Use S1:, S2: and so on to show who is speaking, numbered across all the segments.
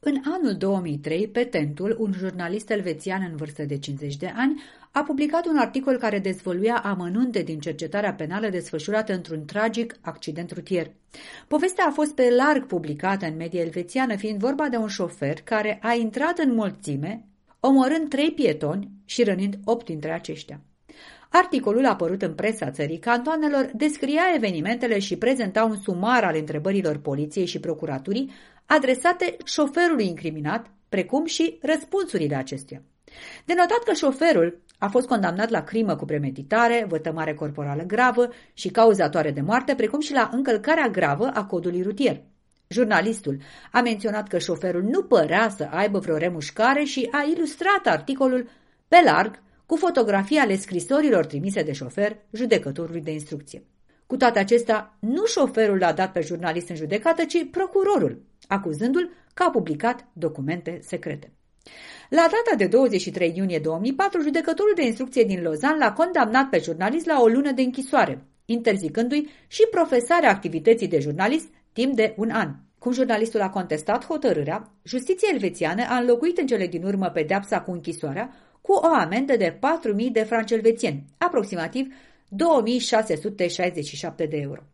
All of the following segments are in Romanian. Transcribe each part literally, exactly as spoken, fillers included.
S1: În anul două mii trei, Petentul, un jurnalist elvețian în vârstă de cincizeci de ani, a publicat un articol care dezvăluia amănunte din cercetarea penală desfășurată într-un tragic accident rutier. Povestea a fost pe larg publicată în media elvețiană, fiind vorba de un șofer care a intrat în mulțime, omorând trei pietoni și rănind opt dintre aceștia. Articolul apărut în presa țării cantoanelor descria evenimentele și prezenta un sumar al întrebărilor poliției și procuraturii adresate șoferului incriminat, precum și răspunsurile acestuia. De notat că șoferul a fost condamnat la crimă cu premeditare, vătămare corporală gravă și cauzatoare de moarte, precum și la încălcarea gravă a codului rutier. Jurnalistul a menționat că șoferul nu părea să aibă vreo remușcare și a ilustrat articolul pe larg cu fotografii ale scrisorilor trimise de șofer judecătorului de instrucție. Cu toate acestea, nu șoferul l-a dat pe jurnalist în judecată, ci procurorul, acuzându-l că a publicat documente secrete. La data de douăzeci și trei iunie două mii patru, judecătorul de instrucție din Lausanne l-a condamnat pe jurnalist la o lună de închisoare, interzicându-i și profesarea activității de jurnalist timp de un an. Cum jurnalistul a contestat hotărârea, justiția elvețiană a înlocuit în cele din urmă pedeapsa cu închisoarea cu o amendă de patru mii de franci elvețieni, aproximativ două mii șase sute șaizeci și șapte de euro.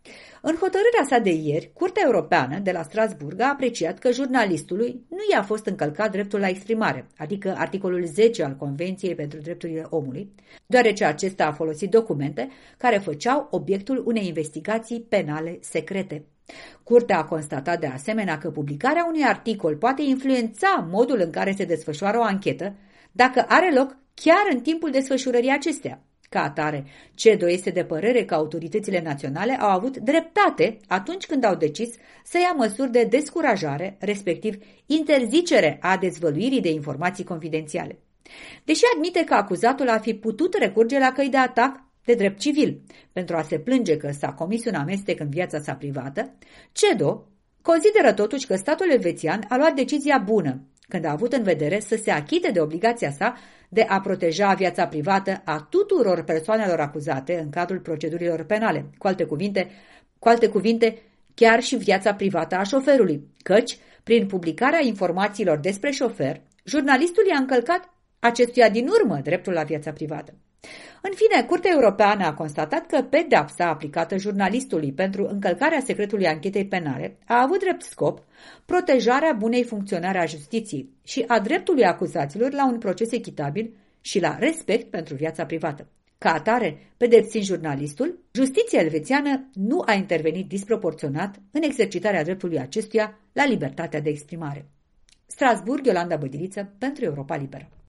S1: În hotărârea sa de ieri, Curtea Europeană de la Strasburg a apreciat că jurnalistului nu i-a fost încălcat dreptul la exprimare, adică articolul zece al Convenției pentru Drepturile Omului, deoarece acesta a folosit documente care făceau obiectul unei investigații penale secrete. Curtea a constatat de asemenea că publicarea unui articol poate influența modul în care se desfășoară o anchetă, dacă are loc chiar în timpul desfășurării acesteia. Ca atare, C E D O este de părere că autoritățile naționale au avut dreptate atunci când au decis să ia măsuri de descurajare, respectiv interzicere a dezvăluirii de informații confidențiale. Deși admite că acuzatul ar fi putut recurge la căi de atac de drept civil pentru a se plânge că s-a comis un amestec în viața sa privată, C E D O consideră totuși că statul elvețian a luat decizia bună când a avut în vedere să se achite de obligația sa de a proteja viața privată a tuturor persoanelor acuzate în cadrul procedurilor penale, cu alte cuvinte, cu alte cuvinte, chiar și viața privată a șoferului, căci, prin publicarea informațiilor despre șofer, jurnalistul i-a încălcat acestuia din urmă dreptul la viața privată. În fine, Curtea Europeană a constatat că pedeapsa aplicată jurnalistului pentru încălcarea secretului anchetei penale a avut drept scop protejarea bunei funcționare a justiției și a dreptului acuzaților la un proces echitabil și la respect pentru viața privată. Ca atare, pedepsind jurnalistul, justiția elvețiană nu a intervenit disproporționat în exercitarea dreptului acestuia la libertatea de exprimare. Strasburg, Iolanda Bădiliță, pentru Europa Liberă.